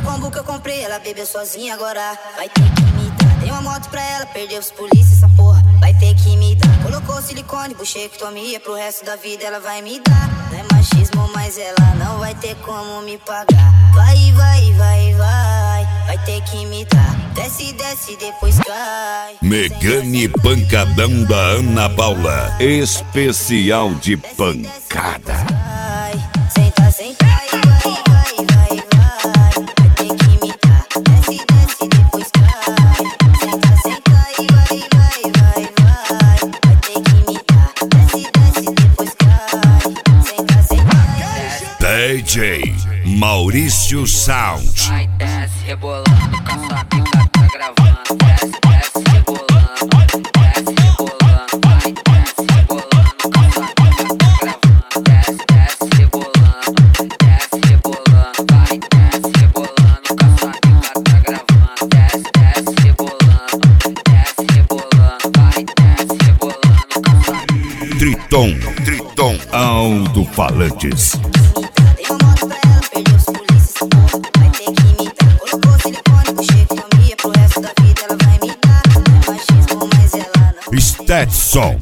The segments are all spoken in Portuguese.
O combo que eu comprei, ela bebeu sozinha agora. Vai ter que me dar. Dei uma moto pra ela, perdeu os polícia, essa porra. Vai ter que me dar. Colocou silicone, buchectomia. Pro resto da vida ela vai me dar. Não é machismo, mas ela não vai ter como me pagar. Vai, vai, vai, vai. Vai ter que me dar. Desce, desce, depois cai. Megane Pancadão da Ana Paula. Especial de pancada. Senta, senta, vai, vai, vai, vai. Vai ter que me dar. Desce, desce, depois cai. Senta, senta, vai, vai, vai, vai. Vai ter que me dar. Desce, desce, depois cai. Senta, senta, DJ Maurício Sound. Vai, desce, rebolando, com a sua amiga tá gravando. Desce, desce, rebolando, desce, rebolando. Vai, desce, rebolando, com a sua amiga tá gravando. Desce, desce, rebolando, desce, rebolando. Vai, desce, rebolando, com a sua amiga tá gravando. Desce, desce, rebolando, desce, rebolando. Vai, desce, rebolando, com a sua amiga. Triton Alto-Falantes. Dei uma moto pra ela, perdeu os polícia, essa porra. Vai ter que me dar. Colocou silicone, buchectomia. Pro resto da vida ela vai me dar. Não é machismo, mas ela não Stetson.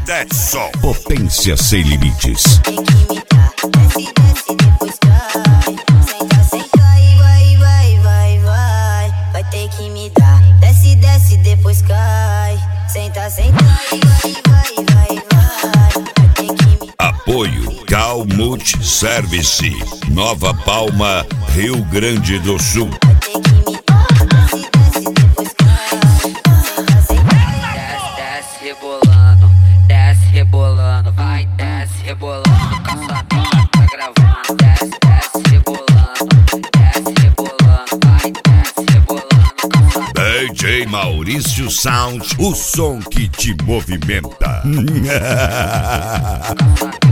Potência sem limites. tem que me dar. Desce, desce, depois cai. Senta, senta e vai, vai, vai, vai. Vai ter que me dar. Desce, desce, depois cai. Senta, senta e vai, vai, vai, vai. Vai ter que me dar. Apoio Cal Multi Service. Nova Palma, Rio Grande do Sul. Vai ter que me dar. Desce, desce, depois cai. Senta, senta e Desce, rebolando, desce, rebolando. Vai, desce, rebolando, com a sua amiga tá gravando. Desce, desce, rebolando, desce, rebolando. Vai, desce, rebolando, com a sua amiga. DJ Maurício Sound, o som que te movimenta. Com a sua